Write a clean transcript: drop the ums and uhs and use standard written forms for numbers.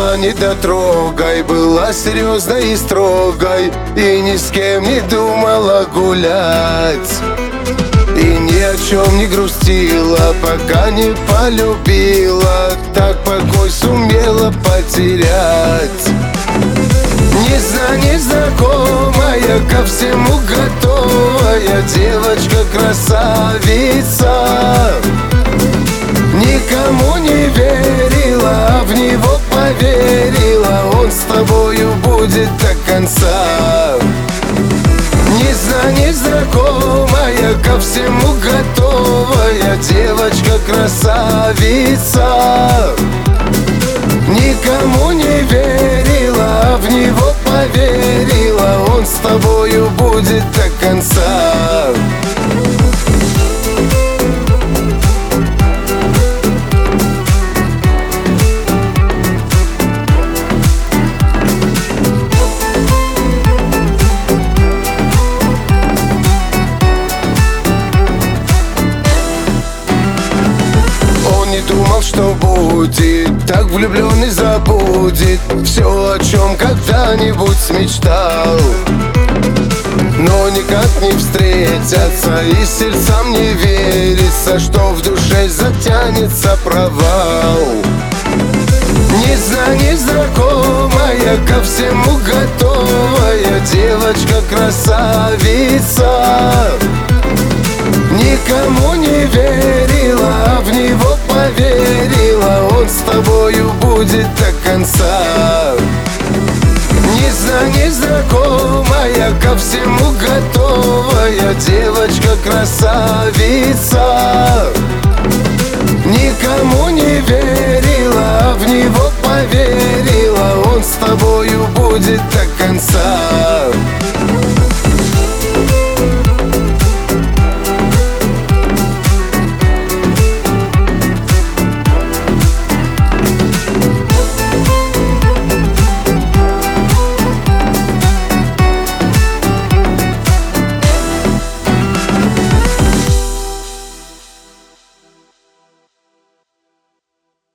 была недотрогой, была серьезной и строгой, и ни с кем не думала гулять. И ни о чем не грустила, пока не полюбила, так покой сумела потерять. Незнакомая, ко всему готовая девочка-красавица. Никому не верила, а в него поверила, он с тобою будет до конца. Незнакомая, ко всему готовая девочка-красавица. Никому не верила, а в него поверила, он с тобою будет до конца. Думал, что будет, так влюбленный забудет все, о чем когда-нибудь мечтал. Но никак не встретятся, и сердцам не верится, что в душе затянется провал. Незнакомая, ко всему готовая девочка-красавица. Никому не верила, а в него поверила, он с тобою будет до конца. Незнакомая, ко всему готовая девочка-красавица. Никому не верила, а в него поверила, он с тобою будет до конца.